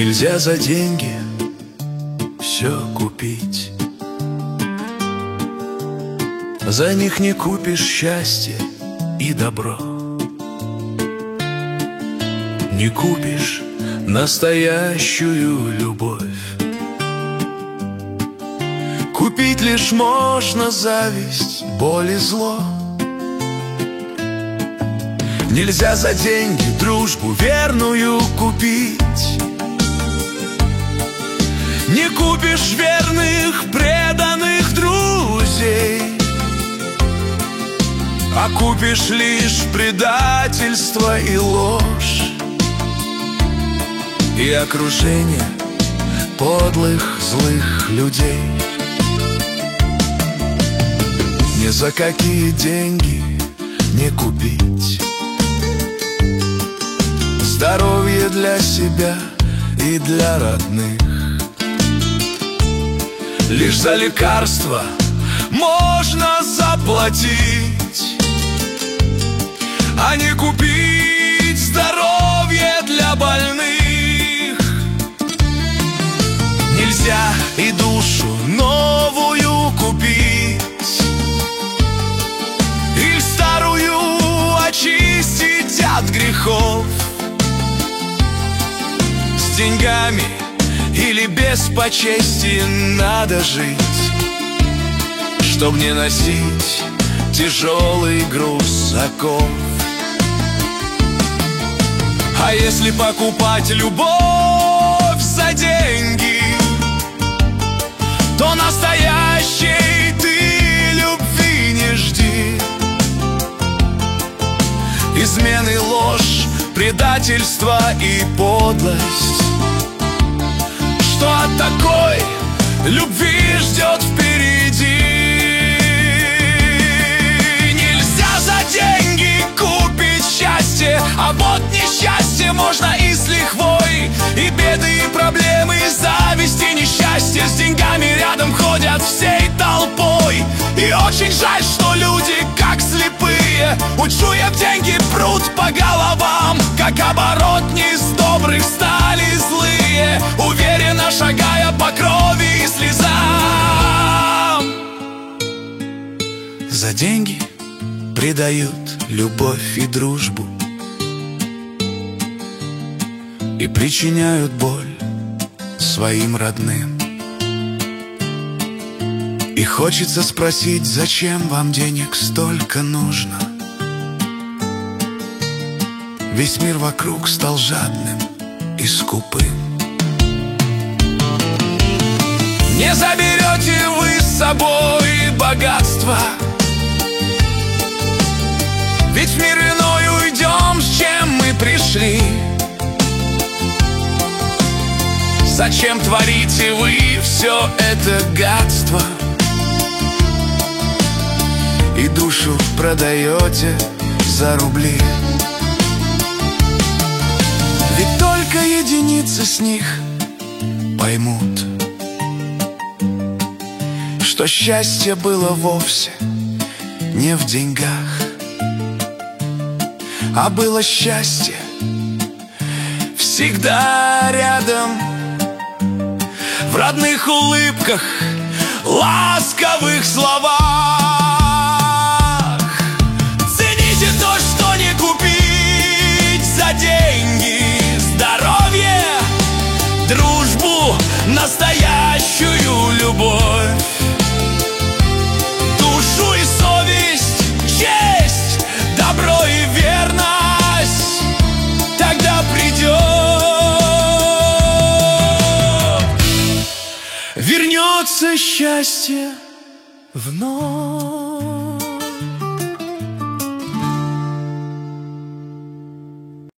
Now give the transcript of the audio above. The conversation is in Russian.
Нельзя за деньги все купить. За них не купишь счастье и добро. Не купишь настоящую любовь. Купить лишь можно зависть, боль и зло. Нельзя за деньги дружбу верную купить. Не купишь верных, преданных друзей, а купишь лишь предательство и ложь, и окружение подлых, злых людей. Ни за какие деньги не купить здоровье для себя и для родных. Лишь за лекарства можно заплатить, а не купить здоровье для больных. Нельзя и душу новую купить, и старую очистить от грехов. С деньгами или без по чести надо жить, чтоб не носить тяжелый груз оков. А если покупать любовь за деньги, то настоящей ты любви не жди. Измены, ложь, предательство и подлость, что от такой любви ждет впереди. Нельзя за деньги купить счастье, а вот несчастье можно и с лихвой. И беды, и проблемы, и зависть, и несчастье с деньгами рядом ходят всей толпой. И очень жаль, что люди, как слепые, учуяв деньги, прут по головам, как оборотни из добрых стали злые, уверенно шагая по крови и слезам. За деньги предают любовь и дружбу и причиняют боль своим родным. И хочется спросить, зачем вам денег столько нужно? Весь мир вокруг стал жадным и скупым. Не заберете вы с собой богатство, ведь в мир иной уйдем, с чем мы пришли. Зачем творите вы все это гадство и душу продаете за рубли? Ведь только единицы с них поймут, что счастье было вовсе не в деньгах, а было счастье всегда рядом, в родных улыбках, ласковых словах. Цените то, что не купить за деньги: здоровье, дружбу, настоящую любовь, душу и совесть, честь, добро и верность. Тогда придет, вернется счастье вновь.